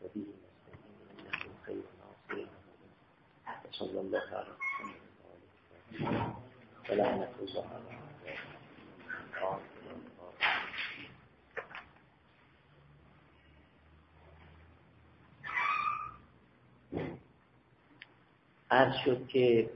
به نستعين إنه خير ناصر صلى الله عليه وسلم ولعنة الله على عرض شد که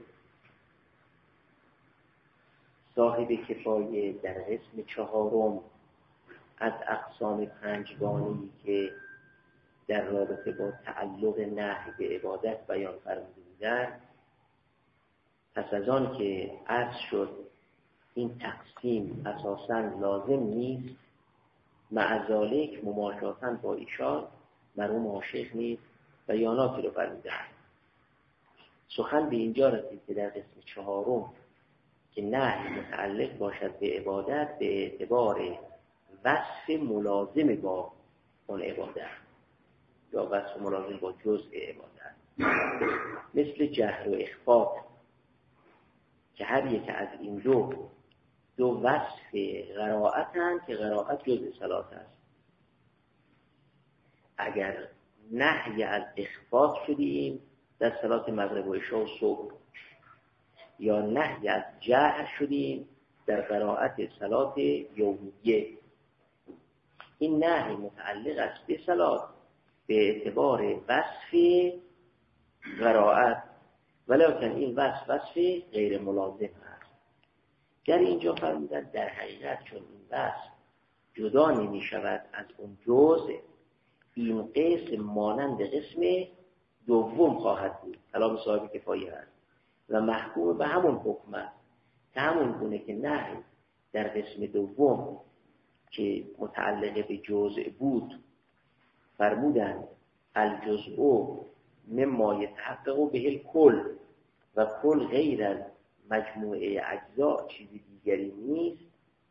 صاحب کفایه در قسم چهارم از اقسام پنجگانه‌ای که در رابطه با تعلق نهی به عبادت بیان فرموده بودند، پس از آن که عرض شد این تقسیم اساساً لازم نیست، مع ذالک مماشاتاً با ایشان مرحوم عاشق نیست بیاناتی رو فرمودند. سخن به اینجا رسید که در قسم چهارم که نهی متعلق باشد به عبادت به اعتبار وصف ملازم با اون عبادت یا وصف ملازم با جزء عبادت، مثل جهر و اخفا که هر یک از این دو وصف قرائتند که قرائت جزء صلات است. اگر نهی از اخفا شدیم در صلات مغرب و عشاء و صبح، یا نهی از جهر شدیم در قرائت صلات یومیه، این نهی متعلق است به صلات به اعتبار وصف قرائت، ولکن این وصف غیر ملازم است. در اینجا فرمودن در حقیقت چون این وصف جدا نمی شود از اون جزء، این قسم مانند قسم دوم خواهد بود، کلام صاحب کفایه است و محکوم به همون حکم است که همون گونه که نهی در قسم دوم که متعلق به جزء بود فرمودند الجزء مما یتحقق به الکل و کل غیر از مجموعه اجزا چیزی دیگری نیست.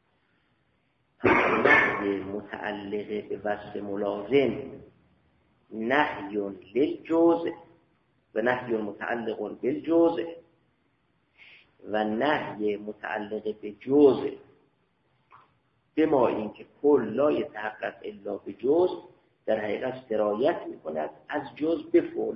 نهی متعلق به وصف ملازم نهی للجزء و نهی متعلق بالجزء و نهی متعلق به جزء بما این که کل لا یتحقق الا به جزء در حقیقت سرایت می کند از جزء به کل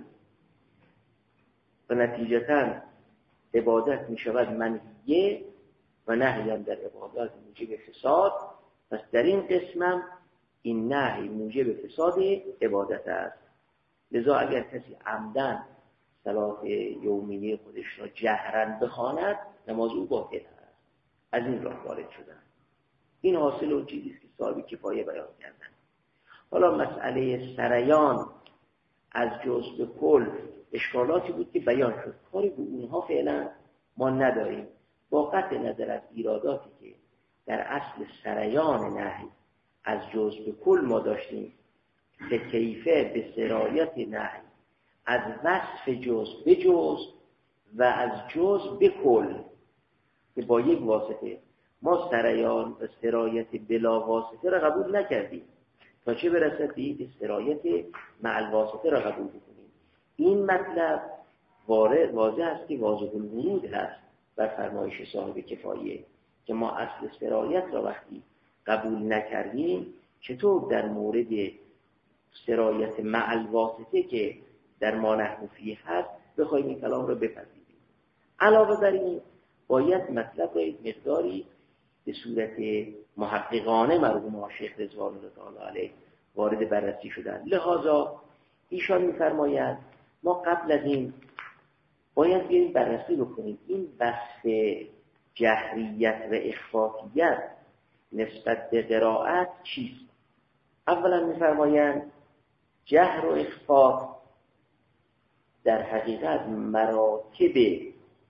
و نتیجتاً عبادت می شود منهیه و نهی هم در عبادت موجب فساد. پس در این قسمم این نهی موجب فساد عبادت است. لذا اگر کسی عمدن صلات یومیه خودش را جهرن بخواند نماز او باطل است. از این راه وارد شدن. این حاصل اون چیزی است که صاحب کفایه بیان کردن. حالا مسئله سریان از جزء به کل اشکالاتی بود که بیان شد، کاری به اونها فعلا ما نداریم، با قطع نظر از ایراداتی که در اصل سریان نهی از جزء به کل ما داشتیم که کیفه به سرایت نهی از وصف جزء به جزء و از جزء به کل که با یک واسطه، ما سریان و سرایت بلا واسطه را قبول نکردیم تا چه برسد به سرایت مع الواسطه را قبول بکنیم. این مطلب واضح است که واضح الورود هست بر فرمایش صاحب کفایه که ما اصل سرایت را وقتی قبول نکردیم چطور در مورد سرایت مع الواسطه که در ما نحو فیه هست بخوایم این کلام را بپذیریم. علاوه بر این باید مطلب را یک مقداری به صورت محققانه مرحوم عاشق رضوان الله تعالی علیه وارد بررسی شدن. لذا ایشان می‌فرمایند ما قبل از این باید بیاییم بررسی بکنیم این وصف جهریت و اخفافیت نسبت به قرائت چیست. اولا می‌فرمایند جهر و اخفاف در حقیقت مراتب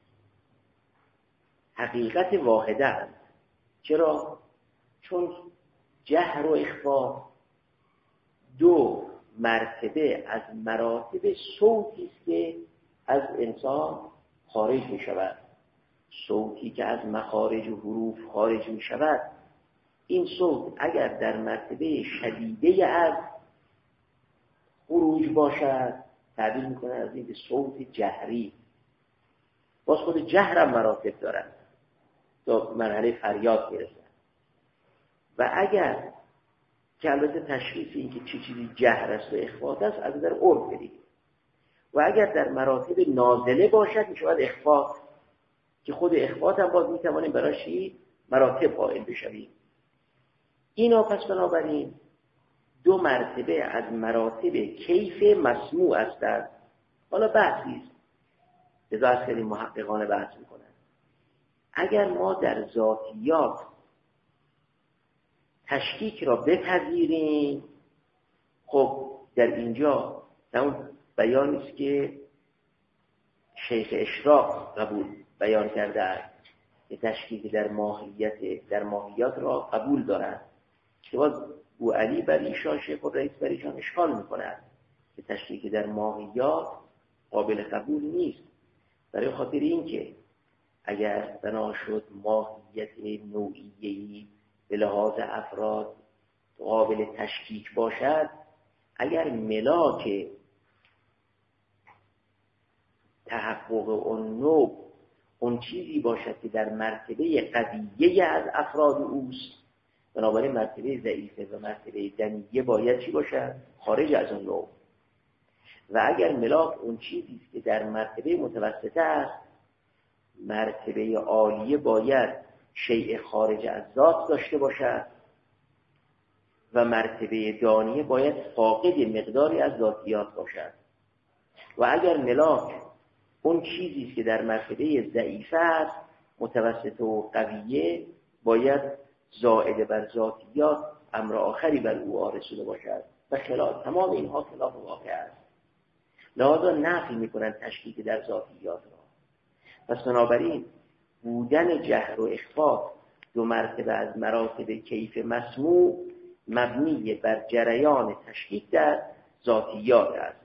حقیقت واحده است. چرا؟ چون جهر و اخفاف دو مرتبه از مراتب صوتی است که از انسان خارج می شود. صوتی که از مخارج و حروف خارج می شود، این صوت اگر در مرتبه شدیده از خروج باشد تعبیر می کنه از این به صوت جهری. باز خود جهر هم مراتب دارد تا مرحله فریاد میرسد. و اگر که البته تشخیص این که چه چیزی جهر است و اخفات است از نظر عرف بدید. و اگر در مراتب نازله باشد میشود اخفات، که خود اخفات هم باز میتوانیم براش مراتب قائل بشویم. اینا پس بنابراین دو مرتبه از مراتب کیف مسموع هستند. حالا بحثی است، لذا از خیلی محققانه بحث میکنن. اگر ما در ذاتیات تشکیک را بپذیریم، خب در اینجا در اون بیانی است که شیخ اشراق قبول بیان کرده است که تشکیک در ماهیت را قبول دارد، که باز او علی بر ایشان، شیخ الرئیس بر ایشان اشکال میکند که تشکیک در ماهیت قابل قبول نیست، برای خاطر اینکه اگر بنا شد ماهیت نوعیه‌ای به لحاظ افراد قابل تشکیک باشد، اگر ملاک تحقق اون نوع اون چیزی باشد که در مرتبه قویه از افراد اوست، بنابراین مرتبه ضعیفه و مرتبه دنیه باید چی باشد؟ خارج از اون نوع. و اگر ملاک اون چیزی است که در مرتبه متوسطه است، مرتبه عالیه باید شیء خارج از ذات داشته باشد و مرتبه دانیه باید فاقد مقداری از ذاتیات باشد. و اگر ملاک اون چیزی است که در مرتبه ضعیفه است، متوسط و قویه، باید زائد بر ذاتیات امر آخری بر او آرسوده باشد و خلاف تمام اینها خلاف واقع است. لذا نفی میکنن تشکیک در ذاتیات را. پس بنابراین بودن جهر و اخفات دو مرتبه از مراتب کیف مسموع مبنی بر جریان تشکیک در ذاتیات است،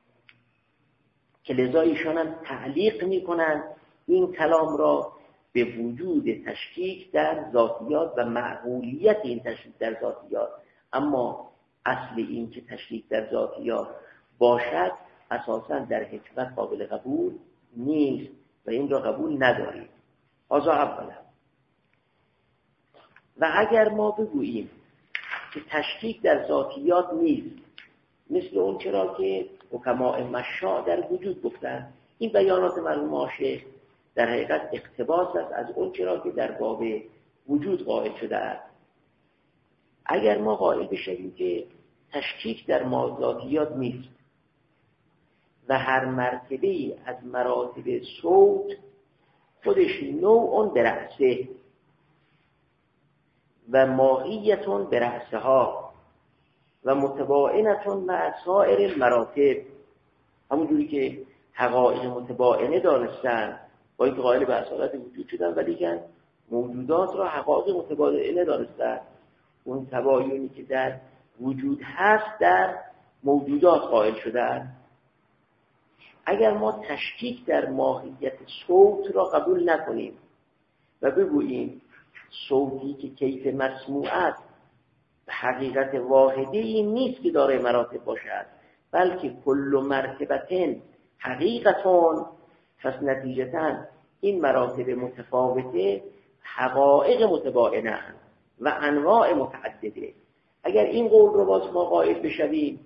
که لذا ایشان هم تعلیق میکنن این کلام را به وجود تشکیک در ذاتیات و معقولیت این تشکیک در ذاتیات. اما اصل این که تشکیک در ذاتیات باشد اساساً در حکمت قابل قبول نیست و این را قبول نداریم. آزا اولا. و اگر ما بگوییم که تشکیک در ذاتیات نیست، مثل اون چرا که حکماء مشاء در وجود گفتن، این بیانات مرحوم شیخ در حقیقت اقتباس است از اون چرا که در باب وجود قائل شده است. اگر ما قائل بشیم که تشکیک در ذاتیات نیست و هر مرتبه از مراتب صوت خودش نوع برأسه و ماهیتون برأسها و متباینتون مع سایر المراتب، همون جوری که حقایق متباینه دانستن با اینکه قائل به اصالت وجود شدن، ولی که موجودات را حقایق متباینه دانستن، اون تباینی که در وجود هست در موجودات قائل شدن. اگر ما تشکیک در ماهیت صوت را قبول نکنیم و بگوییم صوتی که کیف مسموعات حقیقت واحدی نیست که دارای مراتب باشد، بلکه کل مرتبتن حقیقتان، پس نتیجتاً این مراتب متفاوته حقایق متباینه و انواع متعدده. اگر این قول رو باز ما قائل بشویم،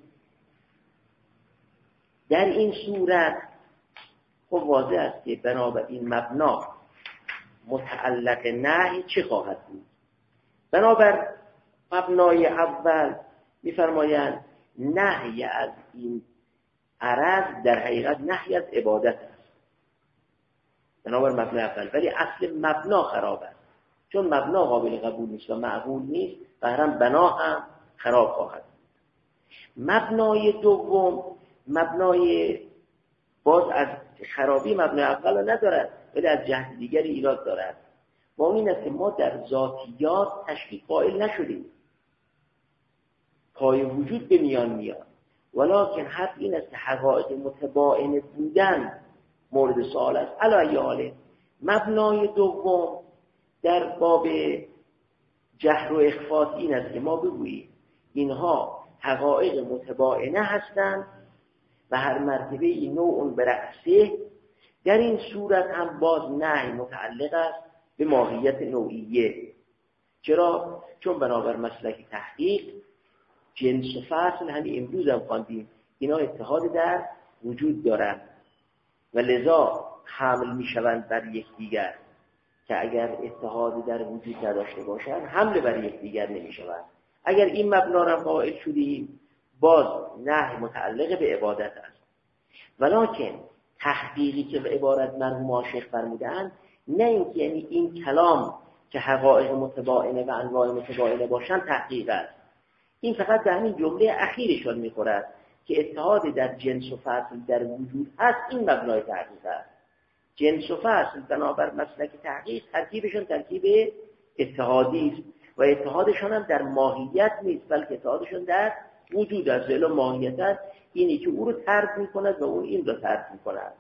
در این صورت خب واضح است که بنابراین مبنا متعلق نهی چه خواهد بود؟ بنابر مبنای اول می‌فرمایند نهی از این عرض در حقیقت نهی از عبادت است، بنابر مبنای اول، ولی اصل مبنا خراب است، چون مبنا قابل قبول نیست و معقول نیست و هم بنا هم خراب خواهد بود. مبنای دوم، مبنای باز از خرابی مبنای اول را ندارد، ولی از جهت دیگری ایراد دارد. و این است که ما در ذاتیات تشکیک قائل نشدیم، پای وجود به میان میاد، ولکن حق این است که حقایق متباین بودن مورد سوال است. علی حاله مبنای دوم در باب جهر و اخفات این است که ما بگوییم اینها حقایق متباینه هستند و هر مرتبه نوع برأسه. در این صورت هم باز نهی متعلق است به ماهیت نوعیه. چرا؟ چون بنابر مسلک تحقیق جنس و فصل همین امروز هم خواندیم اینا اتحاد در وجود دارن و لذا حمل میشوند بر یکدیگر، که اگر اتحاد در وجود نداشته باشند حمل بر یکدیگر نمیشوند. اگر این مبنا را قائل شدیم باز نهی متعلق به عبادت است، ولکن تحقیقی که به عبارت مرحوم عاشق فرمودند نه اینکه یعنی این کلام که حقایق متباینه و انواع متباینه باشند تحقیق است. این فقط در همین جمله اخیرشان میخورد که اتحاد در جنس و فصل در وجود هست، این مبنای تحقیق است. جنس و فصل بنابر مسلک تحقیق ترکیبشان ترکیب اتحادی است و اتحادشان هم در ماهیت نیست بلکه اتحادشان در وجود است. الا ماهیت اینی که او رو طرد میکند و اون این رو طرد میکند.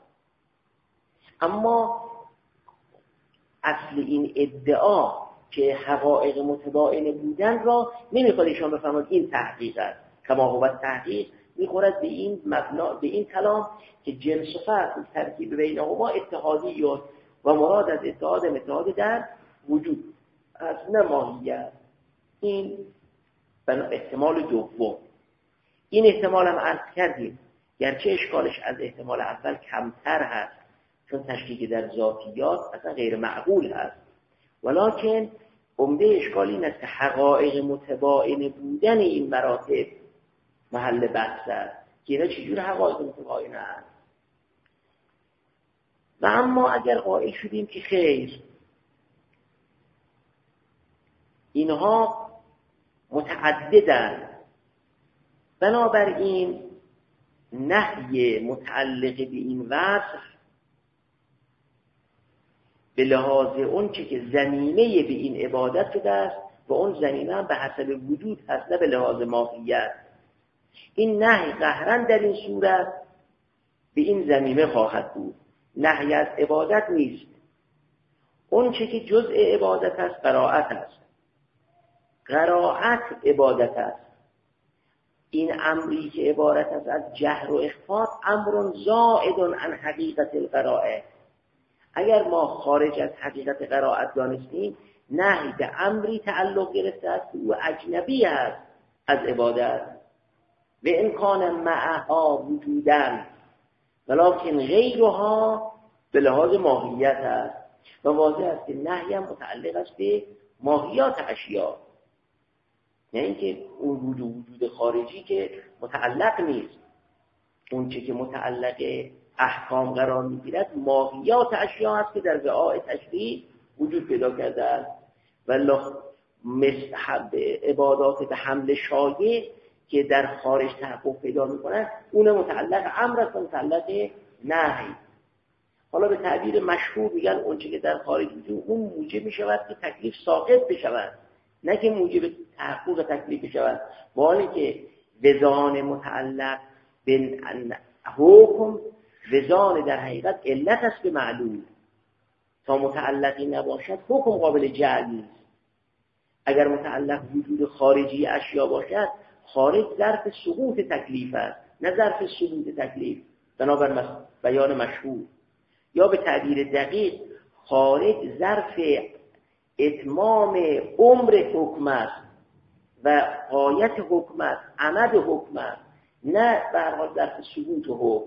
اما اصل این ادعا که حقایق متباینه بودن را نمیخواد ایشان بفرماد این تحقیق است. کما هو تحقیق میخورد به این مبنا، به این کلام که جنس و فصل ترکیب بینهما اتحادی و مراد از اتحاد در وجود از نه ماهیت. این احتمال دوم. این احتمال هم عرض کردیم گرچه اشکالش از احتمال اول کمتر هست چون تشکیک در ذاتیات اصلا غیر معقول هست، ولکن عمده اشکالی این است که حقایق متباینه بودن این مراتب محل بحث است که اینا چجور حقایق متباینه است. و اما اگر قائل شدیم که خیر اینها متعددند، بنابراین نهی متعلق به این وصف به لحاظ اون چه که زمینه به این عبادت شده است و اون زمینه هم به حسب وجود هست نه به لحاظ ماهیت. این نهی قهرن در این صورت به این زمینه خواهد بود. نهی از عبادت نیست. اون چه که جزء عبادت است قرائت است. قرائت عبادت است. این امری که عبارت است از جهر و اخفاء امر زائد عن حقیقت القرائه. اگر ما خارج از حقیقت قرائت دانستیم نهی به امری تعلق گرفته است که او اجنبی است از عبادت و امکان معها وجودن ولکن غیرها به لحاظ ماهیت است و واضح است که نهی هم متعلق است به ماهیات اشیاء، نه اینکه اون وجود خارجی که متعلق نیست. اون چه که متعلق احکام قرار میگیرد ماهیات اشیاء است که در وعاء تشریع وجود پیدا کرده است. والله عبادات به حمل شایع که در خارج تحقق پیدا میکنند اون متعلق امر است و متعلق نهی. حالا به تعبیر مشهور میگن اون چه که در خارج وجود اون موجب میشود که تکلیف ساقط بشود، نه که موجب تحقق تکلیف بشود. با حالی که وزان متعلق به حکم وزان در حقیقت علت است به معلول. تا متعلقی نباشد حکم قابل جعل نیست. اگر متعلق وجود خارجی اشیا باشد خارج ظرف سقوط تکلیف است نه ظرف ثبوت تکلیف بنابر بیان مشهور. یا به تعبیر دقیق خارج ظرف اتمام عمر حکم است و غایت حکم است، عمد حکم است، نه به هر حال ظرف ثبوت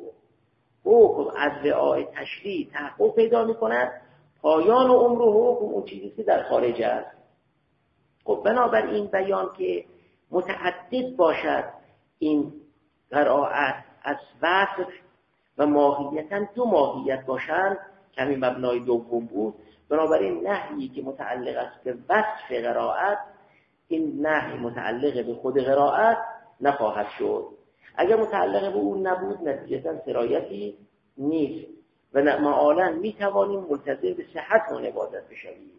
حکم از وعاء تشریع تحقق پیدا می‌کند. پایان عمر حکم اون چیزی که در خارج است. خب بنابراین بیان که متعدد باشد این قرائت از وصف و ماهیتاً دو ماهیت باشند که همین مبنای دوم بود، بنابراین نهی که متعلق است به وصف قرائت این نهی متعلق به خود قرائت نخواهد شد. اگر متعلق به اون نبود نتیجتاً سرایتی نیست و معالاً میتوانیم ملتزم به صحت اون عبادت بشویم.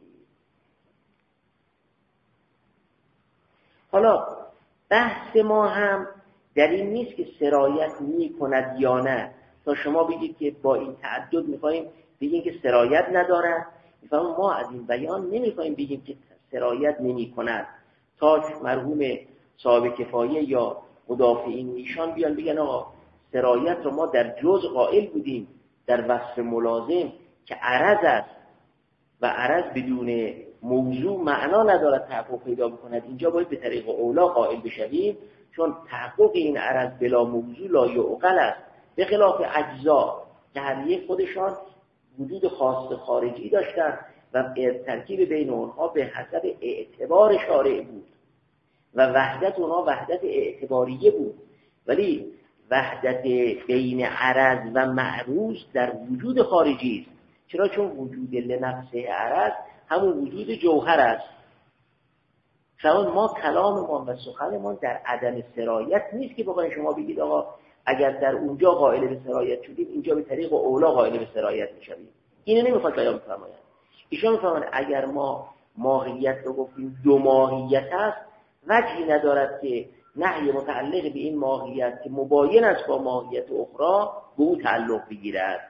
حالا بحث ما هم در این نیست که سرایت میکند یا نه. تا شما بگید که با این تعدد میخوایم بگیم که سرایت ندارد، میفهمیم ما از این بیان نمیخوایم بگیم که سرایت نمی کند تا مرحوم صاحب کفایه یا مدافعین ایشان بیان بگن آقا سرایت رو ما در جزء قائل بودیم در وصف ملازم که عرض است و عرض بدون موضوع معنا ندارد تحقق پیدا بکند، اینجا باید به طریق اولا قائل بشویم چون تحقق این عرض بلا موضوع لا یعقل است، به خلاف اجزا که هر یک خودشان وجود خاص خارجی داشتن و ترکیب بین اونها به حسب اعتبار شارع بود و وحدت اونها وحدت اعتباریه بود. ولی وحدت بین عرض و معروض در وجود خارجی است. چرا؟ چون وجود لنفسه عرض همون وجود جوهر است. شما ما کلاممان و سخنمان در عدم سرایت نیست که بخواید شما بگید آقا اگر در اونجا قائل به سرایت شدیم اینجا به طریق اولا قائل به سرایت میشویم. اینو نمیخواد بیان بفرمایند. ایشون میفرمایند اگر ما ماهیت رو گفتیم دو ماهیت است، وجهی ندارد که نهی متعلق به این ماهیت که مباین است با ماهیت اخرى به او تعلق بگیرد.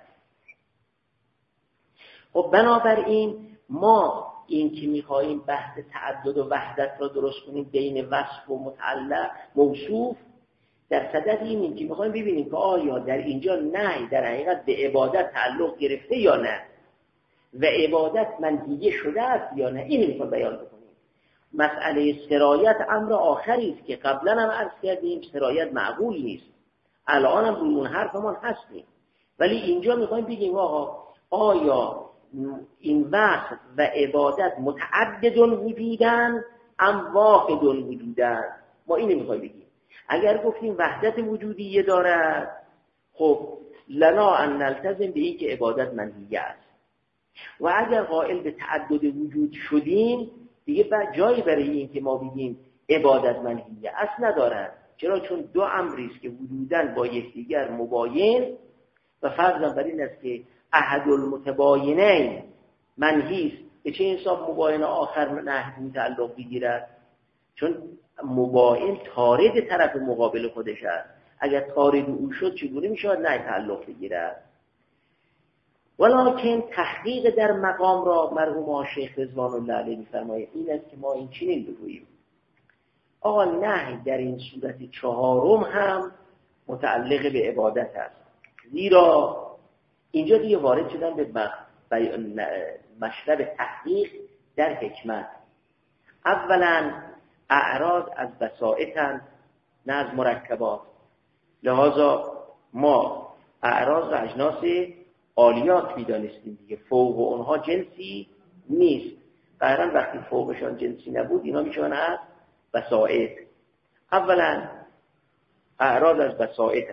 خب بنابراین ما این که میخواییم بحث تعدد و وحدت را درست کنیم بین وصف و متعلق موصوف، در صدد این که میخواییم ببینیم که آیا در اینجا نهی در حقیقت به عبادت تعلق گرفته یا نه و عبادت منهیه شده است یا نه، این میخواد بیان بکنیم. مسئله سرایت امر آخری است که قبلا هم عرض کردیم سرایت معقول نیست، الان هم روی اون حرفمان هستیم، ولی اینجا میخوایم بگیم آیا این وصف و عبادت متعدد وجودن ام واحد وجودن؟ ما اینو میخوایم بگیم. اگر گفتیم وحدت وجودیه دارد، خب لنا ان نلتزم به این که عبادت منهیه است، و اگر قائل به تعدد وجود شدیم دیگه جایی برای این که ما بگیم عبادت منهیه است ندارد. چرا؟ چون دو امری است که وجودن با یکدیگر مباین و فرضاً بر این است که احد المتباینین منهی است، به چه حساب مباین آخر نهی تعلق بگیرد؟ چون مباین طارد طرف مقابل خودش است، اگر طارد او شد چگونه میشود نهی تعلق بگیرد؟ ولکن تحقیق در مقام را مرحوم شیخ رضوان الله علیه می‌فرماید این است که ما این چنین بگوییم آقا نهی در این صورت چهارم هم متعلق به عبادت است، زیرا اینجا دیگه وارد شدن به مشرب تحقیق در حکمت. اولا اعراض از بسائطن نه از مرکبات، لذا ما اعراض و اجناس عالیات می‌دانستیم دیگه، فوق اونها جنسی نیست. قرارن وقتی فوقشان جنسی نبود اینا میشون از بسائط. اولا اعراض از بسائط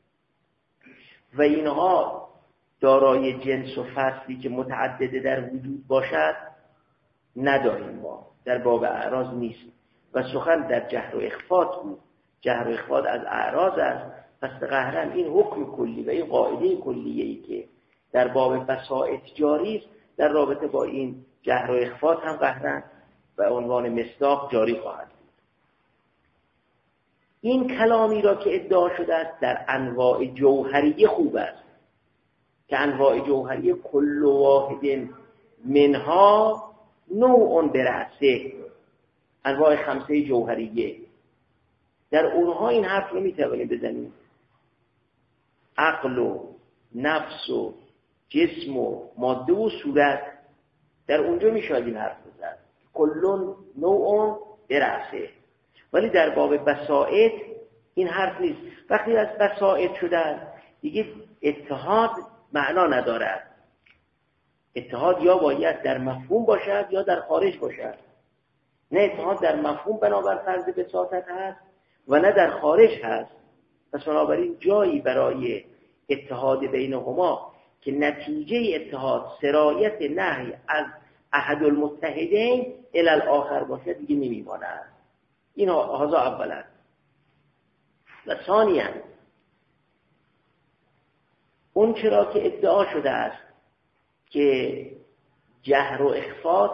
و اینها دارای جنس و فصلی که متعدده در وجود باشد نداریم، ما در باب اعراض نیست و سخن در جهر و اخفات بود. جهر و اخفات از اعراض است، پس قهرن این حکم کلی و این قاعده کلیه‌ای که در باب بسائط جاری است در رابطه با این جهر و اخفات هم قهرن و عنوان مصداق جاری خواهد بود. این کلامی را که ادعا شده است در انواع جوهریه خوب است که انواع جوهریه کل واحد منها نوع برأسه، انواع خمسه جوهریه در اونها این حرف نمیتوانیم بزنیم. عقل و نفس و جسم و ماده و صورت در اونجا میشود این حرف بزن کلون نوع برأسه، ولی در باب بسائط این حرف نیست. وقتی از بسائط شدن دیگه اتحاد معنا ندارد. اتحاد یا باید در مفهوم باشد یا در خارج باشد، نه اتحاد در مفهوم بنابر فرض بساطت هست و نه در خارج هست. پس بنابراین جایی برای اتحاد بینهما که نتیجه اتحاد سرایت نهی از احد المتحدین الی الاخر باشد دیگه نمیماند. این هذا اولا. و ثانیا اون چرا که ادعا شده است که جهر و اخفات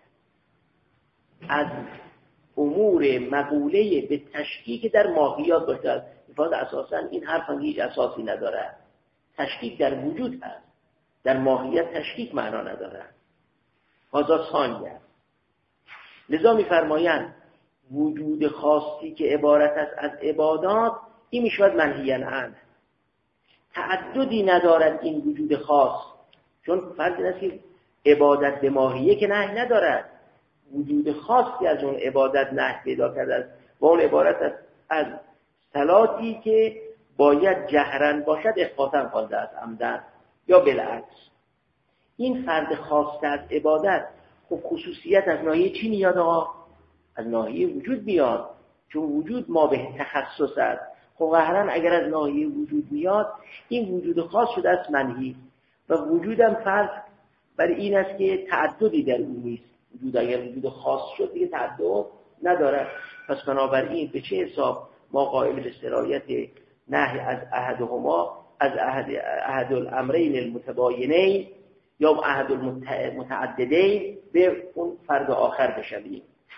از امور مقوله به تشکیک در ماهیات باشد، اساسا این حرف هم هیچ اساسی ندارد. تشکیک در وجود هست، در ماهیت تشکیک معنا ندارد. هذا ثانیه. لذا می‌فرمایند وجود خاصی که عبارت است از عبادات این میشود منهیاً عنه. تعددی ندارد این وجود خاص، چون فرض است که عبادت به ماهیه که نهی ندارد، وجود خاصی از اون عبادت نهی پیدا کرده است و اون عبارت است از صلاتی که باید جهرن باشد اخفاءً خوانده است عمدن یا بالعکس. این فرد خواسته از عبادت خب خصوصیت از ناحیه چی میاد آقا؟ از ناحیه وجود میاد، چون وجود ما به تخصص است. خب قهرن اگر از ناحیه وجود میاد این وجود خاص شده است منهی و وجودم فرض بر این است که تعددی در اون نیست. وجود اگر وجود خاص شد دیگه تعدد نداره. پس بنابراین به چه حساب ما قائل به سرایت نهی از احدهما از احد الامرین المتباینین یا احد المتعددین به اون فرد آخر بشویم.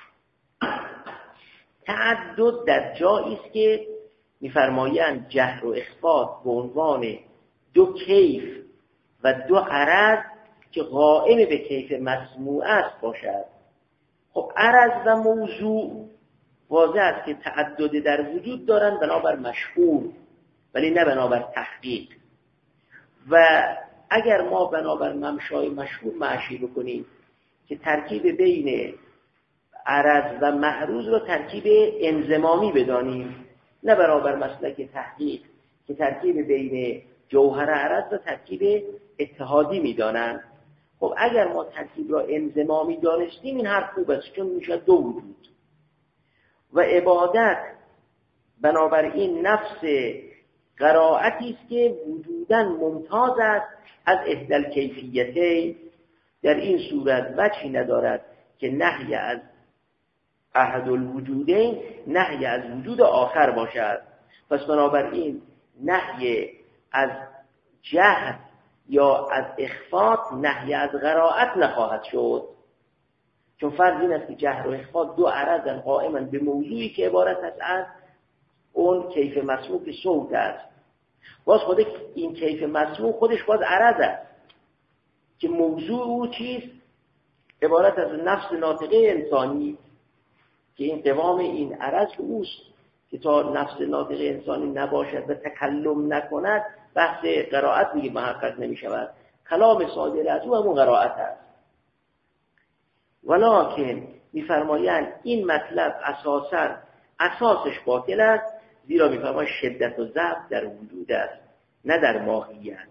تعدد در جایی است که می‌فرمایند جهر و اخفاء به عنوان دو کیف و دو عرض که قائم به کیف مسموع است باشد. خب عرض و موضوع واضح است که تعدد در وجود دارند بنابر مشهور ولی نه بنابر تحقیق. و اگر ما بنابر ممشای مشهور معشی بکنیم که ترکیب بین عرض و معروض رو ترکیب انضمامی بدانیم، نه برابر مسلک تحقیق که ترکیب بین جوهر عرض و ترکیب اتحادی میدانند. خب اگر ما ترکیب را انضمامی دانستیم این حرف خوب است، چون میشه دو وجود. و عبادت بنابراین نفس قرائتی است که وجوداً ممتاز است از احدى الکیفیتین. در این صورت وجهی ندارد که نهی از احد الوجودین نهی از وجود آخر باشد. پس بنابراین نهی از جهل یا از اخفاء نهی از قرائت نخواهد شد، چون فرض این است که جهر و اخفاء دو عرض قائما به موضوعی که عبارت است از اون کیف مسموع که صوت است. باز خود این کیف مسموع خودش باز عرض است که موضوع او چیست؟ عبارت از نفس ناطقه انسانی که این قوام این عرض اوست که تا نفس ناطقه انسانی نباشد و تکلم نکند بحث قرائت میگه محقق نمی شود. کلام صادر از او همون قرائت است. ولکن میفرمایند این مطلب اساسش باطل است، زیرا میفرمایند شدت و ضعف در وجود است نه در ماهیت.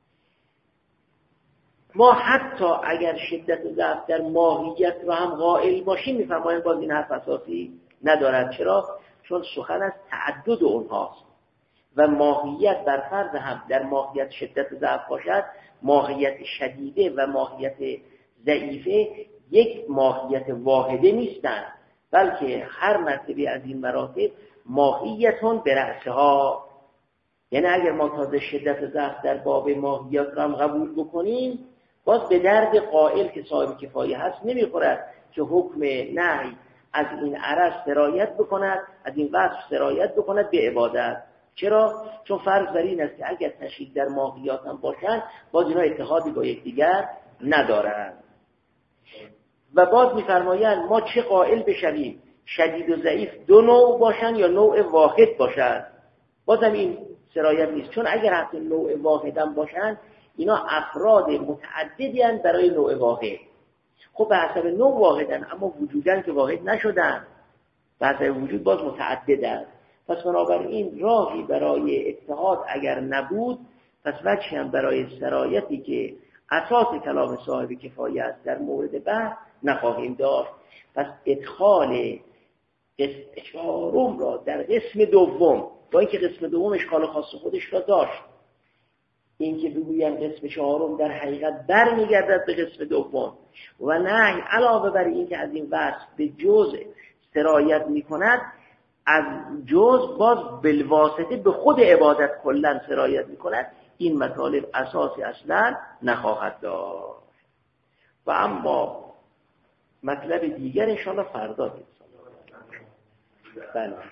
ما حتی اگر شدت و ضعف در ماهیت رو هم قائل باشیم میفرمایند باز این حرف اساسی ندارد. چرا؟ چون سخن از تعدد اونهاست و ماهیت بر فرض هم در ماهیت شدت و ضعف باشد، ماهیت شدیده و ماهیت ضعیفه یک ماهیت واحده نیستند، بلکه هر مرتبه از این مراتب ماهیتون به رأسها. یعنی اگر ما تازه شدت و ضعف در باب ماهیت را هم قبول بکنیم باز به درد قائل که صاحب کفایه هست نمیخورد که حکم نهی از این عرض سرایت بکند، از این وصف سرایت بکند به عبادت. چرا؟ چون فرض بر این است که اگر تشریک در ماهیات هم باشند باز اینا اتحادی با یکدیگر ندارند. و باز میفرمایند ما چه قائل بشویم شدید و ضعیف دو نوع باشند یا نوع واحد باشند؟ بازم این سرایت نیست، چون اگر حتی نوع واحد هم باشند اینا افراد متعددی هستند برای نوع واحد. خب به حسب نوع واحدن اما وجودن که واحد نشدن، به حسب وجود باز متعدد است. پس بنابراین راهی برای اتحاد اگر نبود پس وجهی هم برای سرایتی که اساس کلام صاحب کفایه است در مورد بحث نخواهیم داشت. پس ادخال قسم چهارم را در قسم دوم، با اینکه قسم دوم اشکال خاص خودش را داشت، این که بگویم قسم چهارم در حقیقت برمیگردد به قسم دوم و نه علاوه بر این که از این وصف به جزء سرایت میکند، از جزء باز بالواسطه به خود عبادت کلا سرایت میکند، این مطالب اساسی اصلا نخواهد داشت. و اما مطلب دیگر انشاءالله فردا دید. بله.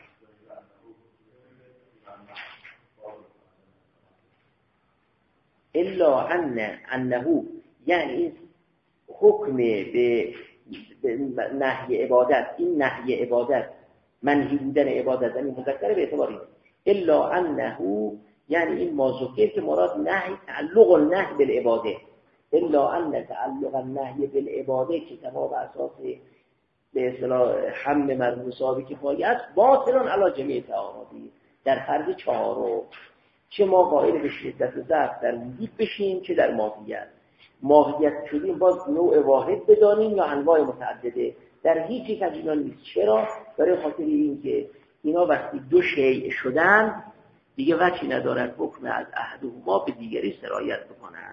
الا انه یعنی حکم به نهی عبادت، این نهی عبادت منهی بودن عبادت یعنی مذکر به اعتبار این الا انه یعنی این موضوعی که مراد نهی تعلق النهی بالعباده، الا ان تعلق النهی بالعباده که تمام اساس به اصطلاح حمل مرموزابی که پایی است باطلان علی جمیع تعارضی، در فرض چهارم چه ما قائل به شدت و ضعف در وجود بشیم چه در ماهیت. ماهیت شدیم باز نوع واحد بدانیم یا انواع متعدده، در هیچ یک از اینا نیست. چرا؟ برای خاطر این که اینا وقتی دو شیء شدن دیگه وجهی ندارد حکم از احدهما به دیگری سرایت بکنن.